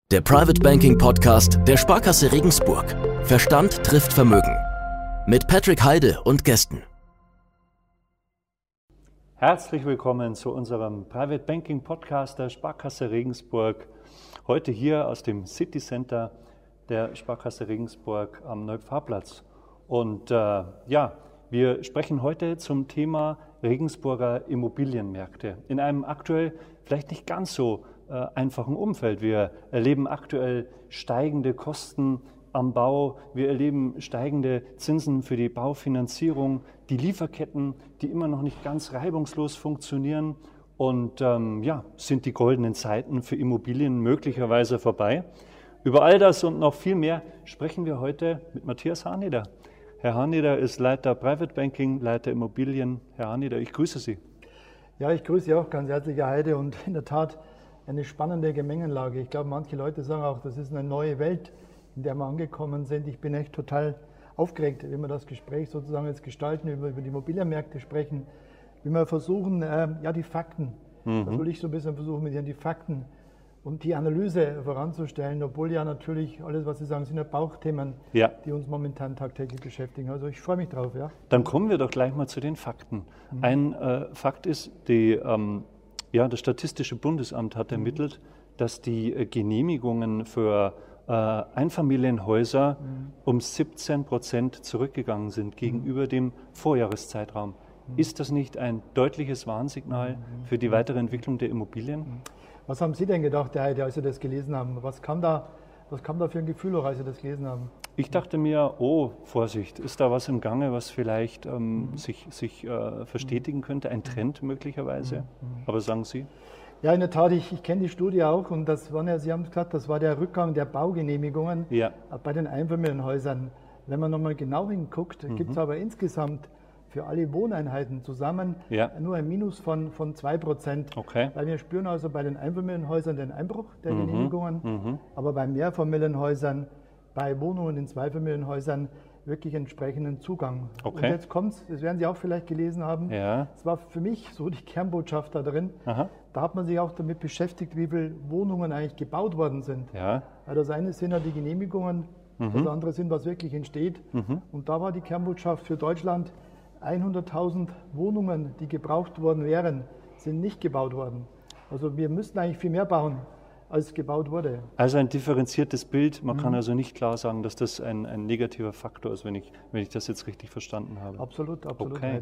Der Private Banking Podcast der Sparkasse Regensburg. Verstand trifft Vermögen. Mit Patrick Heide und Gästen. Herzlich willkommen zu unserem Private Banking Podcast der Sparkasse Regensburg. Heute hier aus dem City Center der Sparkasse Regensburg am Neupfarrplatz. Und wir sprechen heute zum Thema Regensburger Immobilienmärkte in einem aktuell vielleicht nicht ganz so einfachen Umfeld. Wir erleben aktuell steigende Kosten am Bau, wir erleben steigende Zinsen für die Baufinanzierung, die Lieferketten, die immer noch nicht ganz reibungslos funktionieren und sind die goldenen Zeiten für Immobilien möglicherweise vorbei. Über all das und noch viel mehr sprechen wir heute mit Matthias Hahneder. Herr Hahneder ist Leiter Private Banking, Leiter Immobilien. Herr Hahneder, ich grüße Sie. Ja, ich grüße Sie auch ganz herzlich, Herr Heide, und in der Tat eine spannende Gemengelage. Ich glaube, manche Leute sagen auch, das ist eine neue Welt, in der wir angekommen sind. Ich bin echt total aufgeregt, wie wir das Gespräch sozusagen jetzt gestalten, über die Immobilienmärkte sprechen, wie wir versuchen, die Fakten, das will ich so ein bisschen versuchen, mit Ihnen die Fakten und die Analyse voranzustellen, obwohl ja natürlich alles, was Sie sagen, sind ja Bauchthemen, die uns momentan tagtäglich beschäftigen. Also ich freue mich drauf. Ja. Dann kommen wir doch gleich mal zu den Fakten. Ein Fakt ist, das Statistische Bundesamt hat ermittelt, dass die Genehmigungen für Einfamilienhäuser um 17% zurückgegangen sind gegenüber dem Vorjahreszeitraum. Ist das nicht ein deutliches Warnsignal für die weitere Entwicklung der Immobilien? Was haben Sie denn gedacht, Herr Heide, als Sie das gelesen haben? Was kam da für ein Gefühl hoch, als Sie das gelesen haben? Ich dachte mir, Vorsicht, ist da was im Gange, was vielleicht sich verstetigen könnte, ein Trend möglicherweise? Aber sagen Sie? Ja, in der Tat, ich kenne die Studie auch und das waren ja, Sie haben gesagt, das war der Rückgang der Baugenehmigungen bei den Einfamilienhäusern. Wenn man nochmal genau hinguckt, gibt es aber insgesamt für alle Wohneinheiten zusammen nur ein Minus von 2%. Okay. Weil wir spüren also bei den Einfamilienhäusern den Einbruch der Genehmigungen, aber bei Mehrfamilienhäusern, bei Wohnungen in Zweifamilienhäusern wirklich entsprechenden Zugang. Okay. Und jetzt kommt's, das werden Sie auch vielleicht gelesen haben, es war für mich so die Kernbotschaft da drin, da hat man sich auch damit beschäftigt, wie viele Wohnungen eigentlich gebaut worden sind. Ja. Weil das eine sind ja die Genehmigungen, das andere sind, was wirklich entsteht. Und da war die Kernbotschaft für Deutschland, 100.000 Wohnungen, die gebraucht worden wären, sind nicht gebaut worden. Also wir müssten eigentlich viel mehr bauen, als gebaut wurde. Also ein differenziertes Bild. Man kann also nicht klar sagen, dass das ein negativer Faktor ist, wenn ich das jetzt richtig verstanden habe. Absolut. Okay.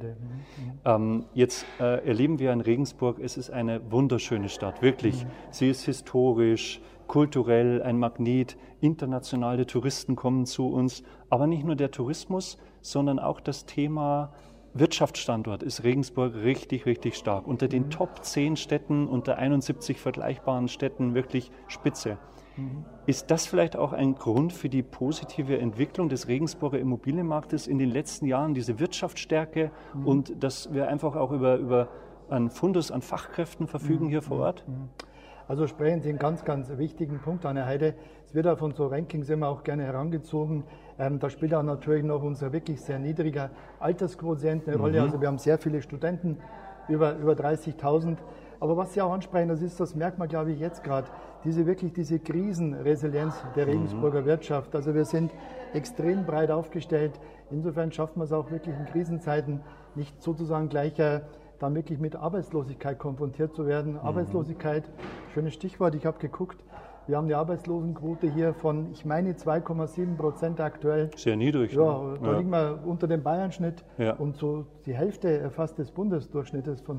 Jetzt erleben wir in Regensburg, es ist eine wunderschöne Stadt, wirklich. Sie ist historisch, kulturell ein Magnet, internationale Touristen kommen zu uns. Aber nicht nur der Tourismus, sondern auch das Thema Wirtschaftsstandort ist Regensburg richtig, richtig stark. Unter den Top 10 Städten, unter 71 vergleichbaren Städten wirklich spitze. Ist das vielleicht auch ein Grund für die positive Entwicklung des Regensburger Immobilienmarktes in den letzten Jahren, diese Wirtschaftsstärke und dass wir einfach auch über einen Fundus an Fachkräften verfügen hier vor Ort? Also sprechen Sie einen ganz, ganz wichtigen Punkt an, Herr Heide. Es wird auch von so Rankings immer auch gerne herangezogen. Da spielt auch natürlich noch unser wirklich sehr niedriger Altersquotient eine Rolle. Also wir haben sehr viele Studenten, über 30.000. Aber was Sie auch ansprechen, das merkt man, glaube ich, jetzt gerade, diese Krisenresilienz der Regensburger Wirtschaft. Also wir sind extrem breit aufgestellt. Insofern schafft man es auch wirklich in Krisenzeiten nicht sozusagen gleich dann wirklich mit Arbeitslosigkeit konfrontiert zu werden. Arbeitslosigkeit, schönes Stichwort, ich habe geguckt, wir haben eine Arbeitslosenquote hier von, ich meine, 2,7% aktuell. Sehr niedrig. Ja, da liegen wir unter dem Bayern-Schnitt und so die Hälfte fast des Bundesdurchschnittes von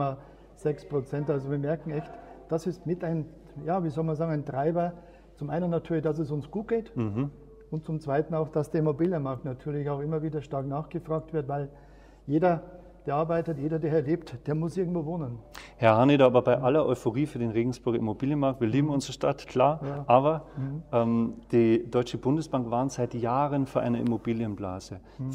5,6%. Also wir merken echt, das ist mit ein Treiber. Zum einen natürlich, dass es uns gut geht und zum zweiten auch, dass der Immobilienmarkt natürlich auch immer wieder stark nachgefragt wird, weil jeder, der arbeitet, jeder, der hier lebt, der muss irgendwo wohnen. Herr Hahneder, aber bei aller Euphorie für den Regensburger Immobilienmarkt, wir lieben unsere Stadt, klar, aber die Deutsche Bundesbank warnt seit Jahren vor einer Immobilienblase.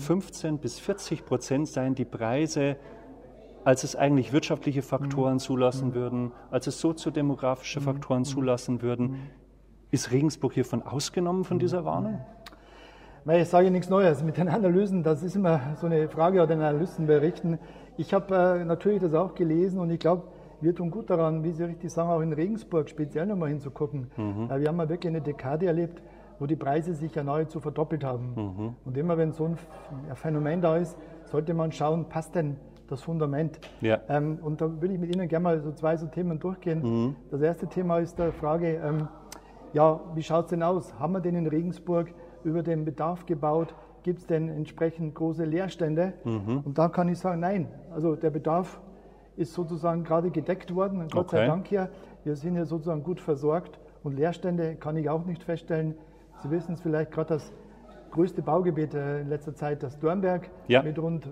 15-40% seien die Preise, als es eigentlich wirtschaftliche Faktoren zulassen würden, als es soziodemografische Faktoren zulassen würden. Ist Regensburg hiervon ausgenommen von dieser Warnung? Ich sage nichts Neues. Mit den Analysen, das ist immer so eine Frage, oder den Analysten berichten. Ich habe natürlich das auch gelesen und ich glaube, wir tun gut daran, wie Sie richtig sagen, auch in Regensburg speziell nochmal hinzugucken. Wir haben ja wirklich eine Dekade erlebt, wo die Preise sich ja nahezu verdoppelt haben. Und immer wenn so ein Phänomen da ist, sollte man schauen, passt denn das Fundament? Ja. Und da würde ich mit Ihnen gerne mal so zwei Themen durchgehen. Das erste Thema ist die Frage, wie schaut es denn aus? Haben wir denn in Regensburg über den Bedarf gebaut? Gibt es denn entsprechend große Leerstände? Und da kann ich sagen, nein. Also der Bedarf ist sozusagen gerade gedeckt worden. Und Gott sei Dank hier. Wir sind ja sozusagen gut versorgt. Und Leerstände kann ich auch nicht feststellen. Sie wissen es vielleicht, gerade das größte Baugebiet in letzter Zeit, das Dornberg, mit rund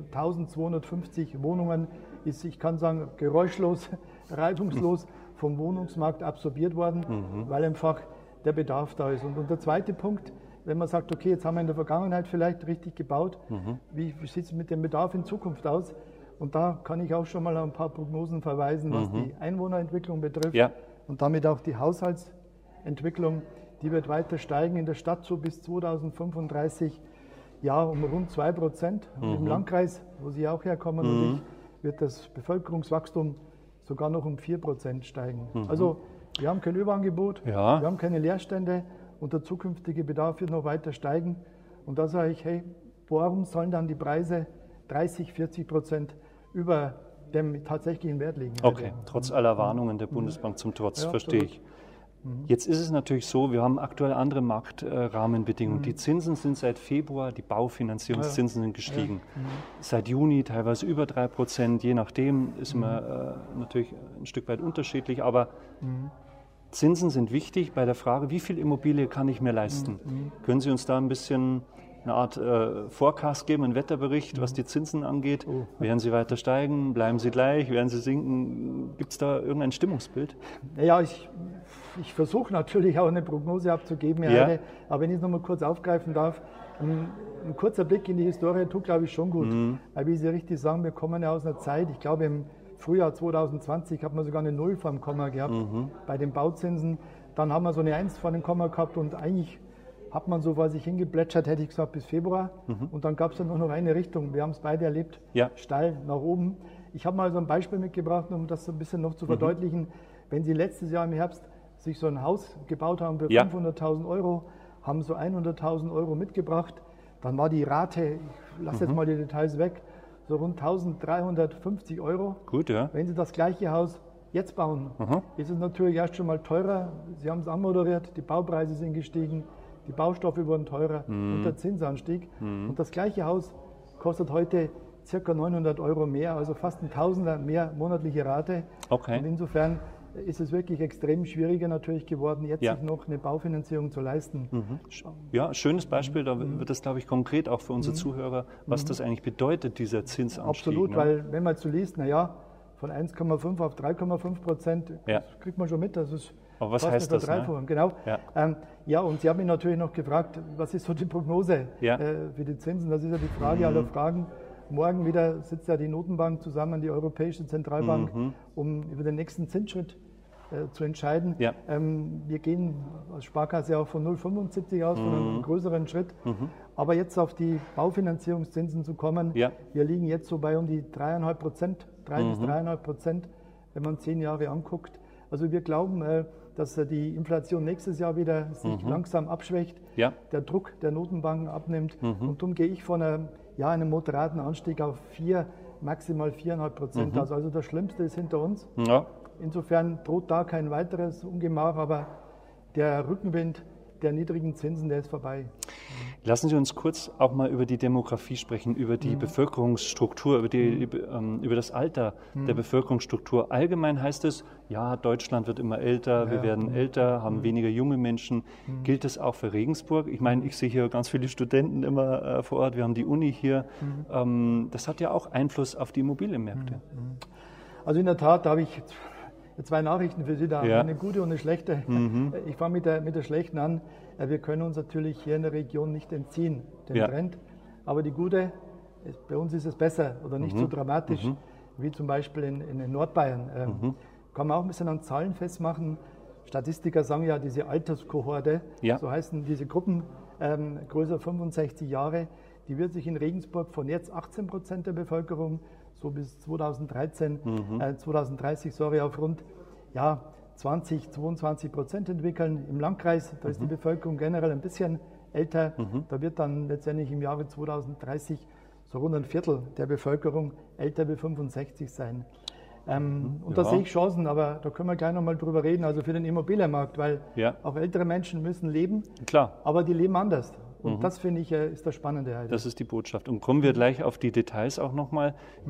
1250 Wohnungen, ist, ich kann sagen, geräuschlos, reibungslos vom Wohnungsmarkt absorbiert worden, weil einfach der Bedarf da ist. Und der zweite Punkt, wenn man sagt, okay, jetzt haben wir in der Vergangenheit vielleicht richtig gebaut, wie sieht es mit dem Bedarf in Zukunft aus? Und da kann ich auch schon mal ein paar Prognosen verweisen, was die Einwohnerentwicklung betrifft und damit auch die Haushaltsentwicklung. Die wird weiter steigen in der Stadt so bis 2035 um rund 2%. Im Landkreis, wo Sie auch herkommen und ich, wird das Bevölkerungswachstum sogar noch um 4% steigen. Also wir haben kein Überangebot, wir haben keine Leerstände und der zukünftige Bedarf wird noch weiter steigen. Und da sage ich, hey, warum sollen dann die Preise 30-40% über dem tatsächlichen Wert liegen? Okay, trotz aller Warnungen der Bundesbank zum Trotz, verstehe ich. Jetzt ist es natürlich so, wir haben aktuell andere Marktrahmenbedingungen. Die Zinsen sind seit Februar, die Baufinanzierungszinsen sind gestiegen. Seit Juni teilweise über 3%, je nachdem, ist immer natürlich ein Stück weit unterschiedlich, aber Zinsen sind wichtig bei der Frage, wie viel Immobilie kann ich mir leisten? Können Sie uns da ein bisschen eine Art Forecast geben, einen Wetterbericht, was die Zinsen angeht? Werden sie weiter steigen? Bleiben sie gleich? Werden sie sinken? Gibt es da irgendein Stimmungsbild? Naja, ich versuche natürlich auch eine Prognose abzugeben, aber wenn ich es nochmal kurz aufgreifen darf, ein kurzer Blick in die Historie tut, glaube ich, schon gut. Weil, wie Sie richtig sagen, wir kommen ja aus einer Zeit, ich glaube im Frühjahr 2020 hat man sogar eine 0 vor dem Komma gehabt bei den Bauzinsen. Dann haben wir so eine 1 vor dem Komma gehabt und eigentlich hat man so vor sich hingeplätschert, hätte ich gesagt, bis Februar. Und dann gab es dann nur noch eine Richtung. Wir haben es beide erlebt, steil nach oben. Ich habe mal so ein Beispiel mitgebracht, um das so ein bisschen noch zu verdeutlichen. Wenn Sie letztes Jahr im Herbst sich so ein Haus gebaut haben für 500.000 Euro, haben so 100.000 Euro mitgebracht, dann war die Rate, ich lasse jetzt mal die Details weg, so rund 1.350 Euro. Gut, ja. Wenn Sie das gleiche Haus jetzt bauen, ist es natürlich erst schon mal teurer. Sie haben es anmoderiert, die Baupreise sind gestiegen, die Baustoffe wurden teurer und der Zinsanstieg. Und das gleiche Haus kostet heute ca. 900 Euro mehr, also fast ein Tausender mehr monatliche Rate. Okay. Und insofern ist es wirklich extrem schwieriger natürlich geworden, jetzt sich noch eine Baufinanzierung zu leisten. Ja, schönes Beispiel, da wird das, glaube ich, konkret auch für unsere Zuhörer, was das eigentlich bedeutet, dieser Zinsanstieg. Absolut, weil wenn man jetzt so liest, von 1,5 auf 3,5%, das kriegt man schon mit, das ist aber was heißt das? Ne? Genau. Und Sie haben mich natürlich noch gefragt, was ist so die Prognose für die Zinsen? Das ist ja die Frage aller Fragen. Morgen wieder sitzt ja die Notenbank zusammen, die Europäische Zentralbank, um über den nächsten Zinsschritt zu entscheiden. Wir gehen als Sparkasse auch von 0,75 aus, von einem größeren Schritt. Aber jetzt auf die Baufinanzierungszinsen zu kommen, wir liegen jetzt so bei um die 3,5%, 3 bis 3,5%, wenn man 10 Jahre anguckt. Also wir glauben, dass die Inflation nächstes Jahr wieder sich langsam abschwächt, der Druck der Notenbanken abnimmt. Und darum gehe ich von einem moderaten Anstieg auf 4, maximal 4,5% aus. Also das Schlimmste ist hinter uns. Insofern droht da kein weiteres Ungemach, aber der Rückenwind der niedrigen Zinsen, der ist vorbei. Lassen Sie uns kurz auch mal über die Demografie sprechen, über die Bevölkerungsstruktur, über das Alter der Bevölkerungsstruktur. Allgemein heißt es, ja, Deutschland wird immer älter, wir werden älter, haben weniger junge Menschen. Gilt das auch für Regensburg? Ich meine, ich sehe hier ganz viele Studenten immer vor Ort, wir haben die Uni hier. Das hat ja auch Einfluss auf die Immobilienmärkte. Also in der Tat, da habe ich 2 Nachrichten für Sie da, eine gute und eine schlechte. Ich fange mit der schlechten an. Wir können uns natürlich hier in der Region nicht entziehen, dem Trend. Aber die gute, bei uns ist es besser oder nicht so dramatisch wie zum Beispiel in Nordbayern. Kann man auch ein bisschen an Zahlen festmachen. Statistiker sagen ja, diese Alterskohorte, so heißen diese Gruppen, größer 65 Jahre, die wird sich in Regensburg von jetzt 18% der Bevölkerung so bis 2030 auf rund 20-22% entwickeln. Im Landkreis, da ist die Bevölkerung generell ein bisschen älter. Da wird dann letztendlich im Jahre 2030 so rund ein Viertel der Bevölkerung älter wie 65 sein. Und da sehe ich Chancen, aber da können wir gleich nochmal drüber reden, also für den Immobilienmarkt, weil auch ältere Menschen müssen leben, aber die leben anders. Und das, finde ich, ist das Spannende. Halt. Das ist die Botschaft. Und kommen wir gleich auf die Details auch nochmal,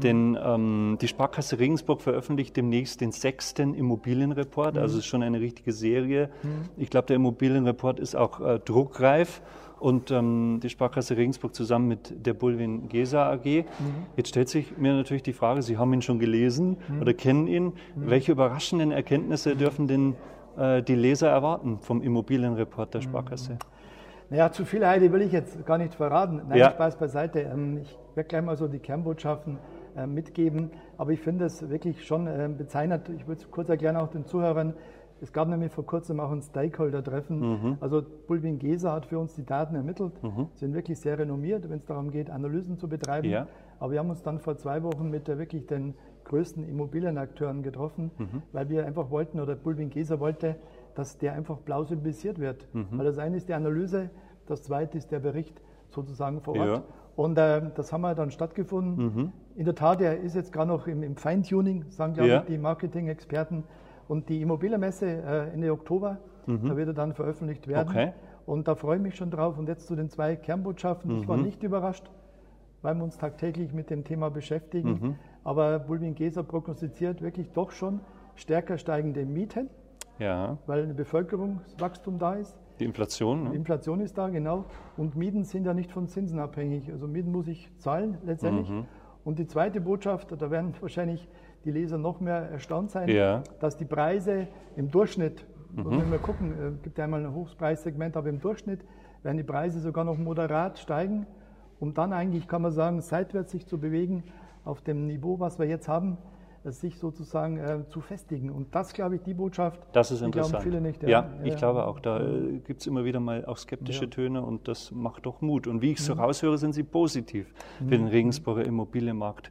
denn die Sparkasse Regensburg veröffentlicht demnächst den 6. Immobilienreport, also es ist schon eine richtige Serie. Ich glaube, der Immobilienreport ist auch druckreif. Und die Sparkasse Regensburg zusammen mit der Bulwin Gesa AG. Jetzt stellt sich mir natürlich die Frage, Sie haben ihn schon gelesen oder kennen ihn. Welche überraschenden Erkenntnisse dürfen denn die Leser erwarten vom Immobilienreport der Sparkasse? Naja, zu viel, Heidi, will ich jetzt gar nicht verraten. Nein, Spaß beiseite. Ich werde gleich mal so die Kernbotschaften mitgeben. Aber ich finde es wirklich schon bezeichnend. Ich würde es kurz erklären auch den Zuhörern. Es gab nämlich vor kurzem auch ein Stakeholder-Treffen. Also Bulwin Gesa hat für uns die Daten ermittelt, sind wirklich sehr renommiert, wenn es darum geht, Analysen zu betreiben. Aber wir haben uns dann vor 2 Wochen mit wirklich den größten Immobilienakteuren getroffen, weil wir einfach wollten, oder Bulwin Gesa wollte, dass der einfach plausibilisiert wird. Weil das eine ist die Analyse, das zweite ist der Bericht sozusagen vor Ort. Und das haben wir dann stattgefunden. In der Tat, er ist jetzt gerade noch im Feintuning, sagen glaube ich die Marketing-Experten. Und die Immobilienmesse Ende Oktober, da wird er dann veröffentlicht werden. Und da freue ich mich schon drauf. Und jetzt zu den 2 Kernbotschaften. Ich war nicht überrascht, weil wir uns tagtäglich mit dem Thema beschäftigen. Aber Bulwin Gesa prognostiziert wirklich doch schon stärker steigende Mieten, weil ein Bevölkerungswachstum da ist. Die Inflation. Die Inflation ist da, genau. Und Mieten sind ja nicht von Zinsen abhängig. Also Mieten muss ich zahlen letztendlich. Und die zweite Botschaft, da werden wahrscheinlich die Leser noch mehr erstaunt sein, dass die Preise im Durchschnitt, wenn wir gucken, es gibt ja einmal ein Hochpreissegment, aber im Durchschnitt werden die Preise sogar noch moderat steigen, um dann eigentlich, kann man sagen, seitwärts sich zu bewegen auf dem Niveau, was wir jetzt haben, sich sozusagen zu festigen. Und das, glaube ich, die Botschaft, das ist interessant. Glauben viele nicht. Ich glaube auch, da gibt es immer wieder mal auch skeptische Töne und das macht doch Mut. Und wie ich so raushöre, sind Sie positiv für den Regensburger Immobilienmarkt.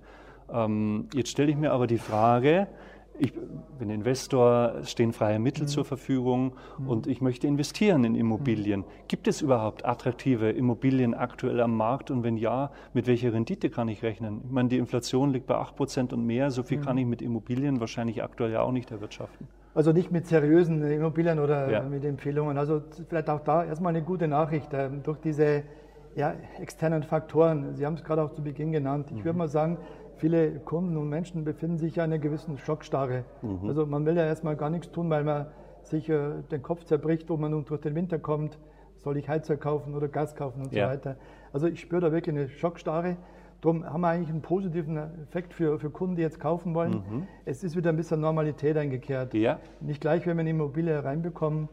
Jetzt stelle ich mir aber die Frage, ich bin Investor, es stehen freie Mittel zur Verfügung und ich möchte investieren in Immobilien. Gibt es überhaupt attraktive Immobilien aktuell am Markt und wenn ja, mit welcher Rendite kann ich rechnen? Ich meine, die Inflation liegt bei 8% und mehr, so viel kann ich mit Immobilien wahrscheinlich aktuell ja auch nicht erwirtschaften. Also nicht mit seriösen Immobilien oder mit Empfehlungen. Also vielleicht auch da erstmal eine gute Nachricht. Durch diese externen Faktoren, Sie haben es gerade auch zu Beginn genannt, ich würde mal sagen, viele Kunden und Menschen befinden sich ja in einer gewissen Schockstarre. Also man will ja erstmal gar nichts tun, weil man sich den Kopf zerbricht, wo man nun durch den Winter kommt, soll ich Heizöl kaufen oder Gas kaufen und so weiter. Also ich spüre da wirklich eine Schockstarre. Darum haben wir eigentlich einen positiven Effekt für Kunden, die jetzt kaufen wollen. Es ist wieder ein bisschen Normalität eingekehrt. Nicht gleich, wenn wir eine Immobilie reinbekommen,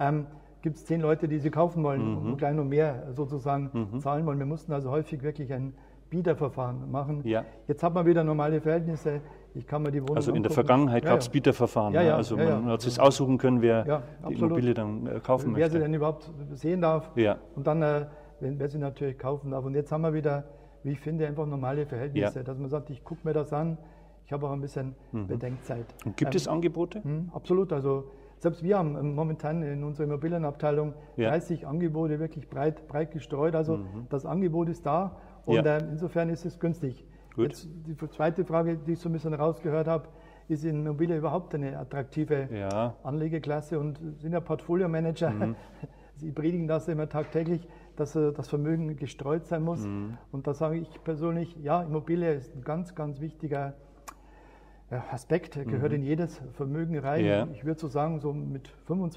gibt es 10 Leute, die sie kaufen wollen und gleich noch mehr sozusagen zahlen wollen. Wir mussten also häufig wirklich ein Bieterverfahren machen. Jetzt hat man wieder normale Verhältnisse. Ich kann mir die Wohnung in der Vergangenheit gab es Bieterverfahren. Also man hat sich aussuchen können, wer die Immobilie dann kaufen möchte. Wer sie denn überhaupt sehen darf. Und dann, wer sie natürlich kaufen darf. Und jetzt haben wir wieder, wie ich finde, einfach normale Verhältnisse. Dass man sagt, ich gucke mir das an. Ich habe auch ein bisschen Bedenkzeit. Und gibt es Angebote? Absolut. Also selbst wir haben momentan in unserer Immobilienabteilung 30 Angebote wirklich breit gestreut. Also das Angebot ist da. Und insofern ist es günstig. Jetzt die zweite Frage, die ich so ein bisschen rausgehört habe, ist Immobilie überhaupt eine attraktive Anlegeklasse? Und sind ja Portfolio-Manager, sie predigen das immer tagtäglich, dass das Vermögen gestreut sein muss. Und da sage ich persönlich, Immobilie ist ein ganz, ganz wichtiger Aspekt, gehört in jedes Vermögen rein. Ich würde so sagen, so mit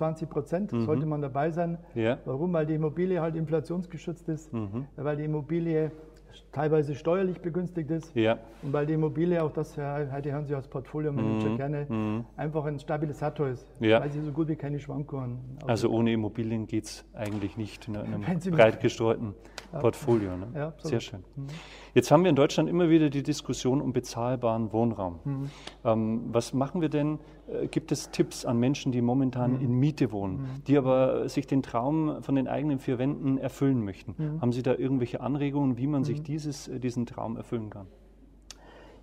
25% sollte man dabei sein. Warum? Weil die Immobilie halt inflationsgeschützt ist, weil die Immobilie teilweise steuerlich begünstigt ist und weil die Immobilie, auch das heute hören Sie als Portfolio-Manager gerne, einfach ein Stabilisator ist, weil sie so gut wie keine Schwankungen. Also ohne Immobilien geht es eigentlich nicht in einem breit gestreuten Portfolio. Ne? Sehr schön. Jetzt haben wir in Deutschland immer wieder die Diskussion um bezahlbaren Wohnraum. Was machen wir denn? Gibt es Tipps an Menschen, die momentan in Miete wohnen, die aber sich den Traum von den eigenen 4 Wänden erfüllen möchten? Haben Sie da irgendwelche Anregungen, wie man sich diesen Traum erfüllen kann?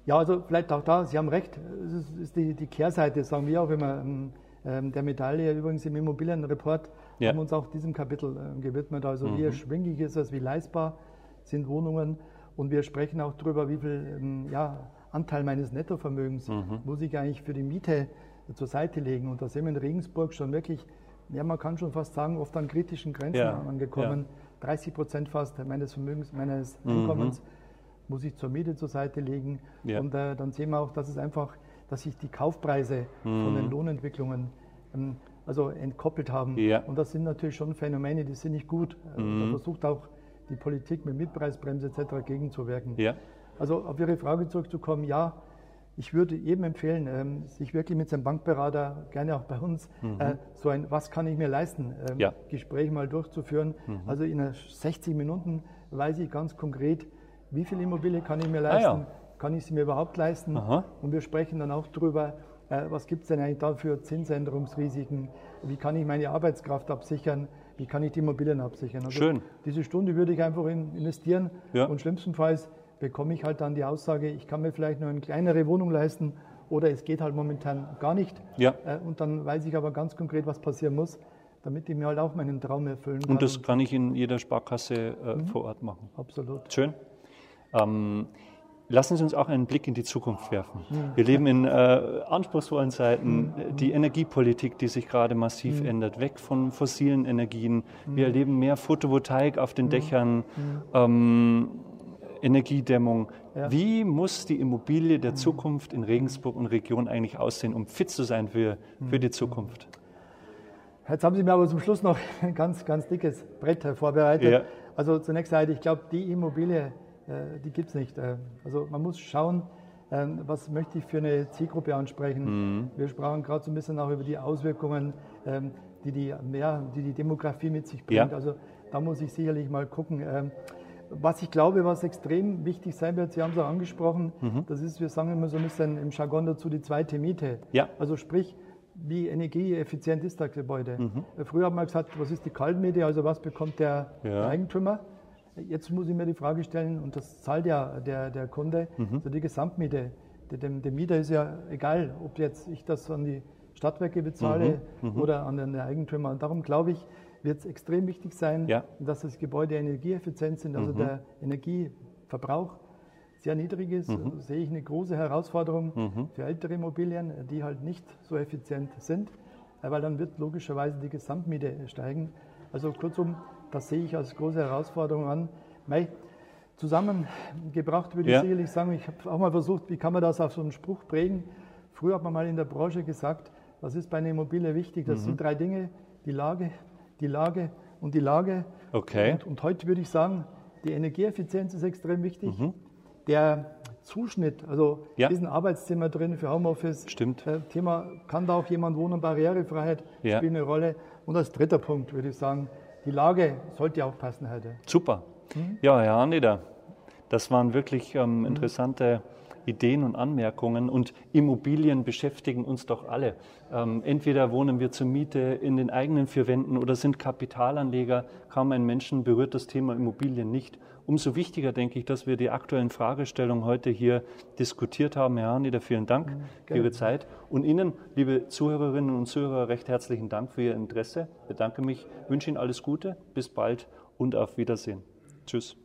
Ja, also vielleicht auch da, Sie haben recht, es ist die Kehrseite, sagen wir auch immer, der Medaille. Übrigens im Immobilienreport haben wir uns auch diesem Kapitel gewidmet. Also wie erschwinglich ist das, wie leistbar sind Wohnungen, und wir sprechen auch darüber, wie viel Anteil meines Nettovermögens muss ich eigentlich für die Miete zur Seite legen. Und da sind wir in Regensburg schon wirklich, man kann schon fast sagen, oft an kritischen Grenzen angekommen. 30% fast meines Vermögens, meines Einkommens muss ich zur Miete zur Seite legen. Und dann sehen wir auch, dass sich die Kaufpreise von den Lohnentwicklungen also entkoppelt haben. Und das sind natürlich schon Phänomene, die sind nicht gut. Da versucht auch die Politik mit Mietpreisbremse etc. gegenzuwirken. Also auf Ihre Frage zurückzukommen, ich würde jedem empfehlen, sich wirklich mit seinem Bankberater, gerne auch bei uns, so ein "Was kann ich mir leisten?" Gespräch mal durchzuführen. Also in 60 Minuten weiß ich ganz konkret, wie viel Immobilie kann ich mir leisten, kann ich sie mir überhaupt leisten? Und wir sprechen dann auch darüber, was gibt es denn eigentlich da für Zinsänderungsrisiken, wie kann ich meine Arbeitskraft absichern, wie kann ich die Immobilien absichern. Also schön. Diese Stunde würde ich einfach investieren und schlimmstenfalls bekomme ich halt dann die Aussage, ich kann mir vielleicht nur eine kleinere Wohnung leisten oder es geht halt momentan gar nicht. Und dann weiß ich aber ganz konkret, was passieren muss, damit ich mir halt auch meinen Traum erfüllen kann. Und das kann ich in jeder Sparkasse vor Ort machen. Absolut. Schön. Lassen Sie uns auch einen Blick in die Zukunft werfen. Wir leben in anspruchsvollen Zeiten. Die Energiepolitik, die sich gerade massiv ändert, weg von fossilen Energien. Wir erleben mehr Photovoltaik auf den Dächern, Energiedämmung. Wie muss die Immobilie der Zukunft in Regensburg und Region eigentlich aussehen, um fit zu sein für die Zukunft? Jetzt haben Sie mir aber zum Schluss noch ein ganz, ganz dickes Brett vorbereitet. Also zunächst einmal, ich glaube, die Immobilie, die gibt es nicht. Also man muss schauen, was möchte ich für eine Zielgruppe ansprechen. Wir sprachen gerade so ein bisschen auch über die Auswirkungen, die die Demografie mit sich bringt. Also da muss ich sicherlich mal gucken. Was ich glaube, was extrem wichtig sein wird, Sie haben es auch angesprochen, das ist, wir sagen immer so ein bisschen im Jargon dazu, die zweite Miete. Also sprich, wie energieeffizient ist das Gebäude? Früher haben wir gesagt, was ist die Kaltmiete, also was bekommt der Eigentümer? Jetzt muss ich mir die Frage stellen, und das zahlt ja der Kunde, also die Gesamtmiete. Dem Mieter ist ja egal, ob jetzt ich das an die Stadtwerke bezahle oder an den Eigentümer. Und darum glaube ich, wird es extrem wichtig sein, dass das Gebäude energieeffizient sind, also der Energieverbrauch sehr niedrig ist. Sehe ich eine große Herausforderung für ältere Immobilien, die halt nicht so effizient sind, weil dann wird logischerweise die Gesamtmiete steigen. Also kurzum, das sehe ich als große Herausforderung an. Zusammengebracht würde ich sicherlich sagen, ich habe auch mal versucht, wie kann man das auf so einen Spruch prägen. Früher hat man mal in der Branche gesagt, was ist bei einer Immobilie wichtig? Das sind 3 Dinge, die Lage und die Lage. Okay. Und heute würde ich sagen, die Energieeffizienz ist extrem wichtig. Der Zuschnitt, also ist ein Arbeitszimmer drin für Homeoffice. Stimmt. Thema, kann da auch jemand wohnen? Barrierefreiheit spielt eine Rolle. Und als dritter Punkt würde ich sagen, die Lage sollte auch passen heute. Super. Ja, Herr Haneder, das waren wirklich interessante Ideen und Anmerkungen, und Immobilien beschäftigen uns doch alle. Entweder wohnen wir zur Miete in den eigenen 4 Wänden oder sind Kapitalanleger. Kaum ein Menschen berührt das Thema Immobilien nicht. Umso wichtiger, denke ich, dass wir die aktuellen Fragestellungen heute hier diskutiert haben. Herr Haneder, vielen Dank für Ihre Zeit. Und Ihnen, liebe Zuhörerinnen und Zuhörer, recht herzlichen Dank für Ihr Interesse. Ich bedanke mich, wünsche Ihnen alles Gute, bis bald und auf Wiedersehen. Tschüss.